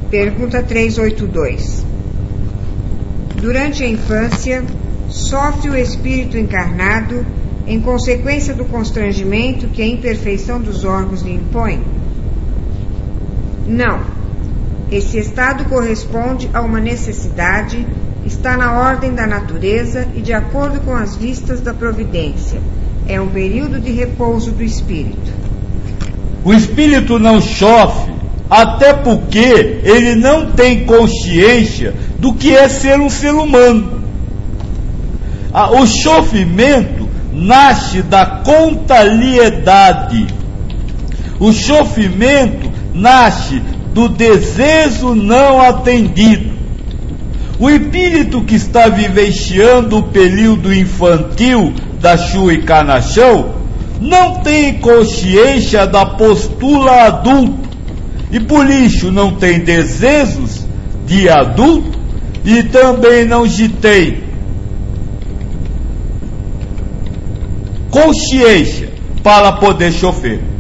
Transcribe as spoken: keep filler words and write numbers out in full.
Pergunta trezentos e oitenta e dois. Durante a infância, sofre o espírito encarnado em consequência do constrangimento que a imperfeição dos órgãos lhe impõe? Não. Esse estado corresponde a uma necessidade, está na ordem da natureza e de acordo com as vistas da providência. É um período de repouso do espírito. O espírito não sofre, até porque ele não tem consciência do que é ser um ser humano. Ah, o sofrimento nasce da contrariedade. O sofrimento nasce do desejo não atendido. O espírito que está vivenciando o período infantil da sua encarnação não tem consciência da postura adulta e por isso não tem desejos de adulto e também não se tem consciência para poder sofrer.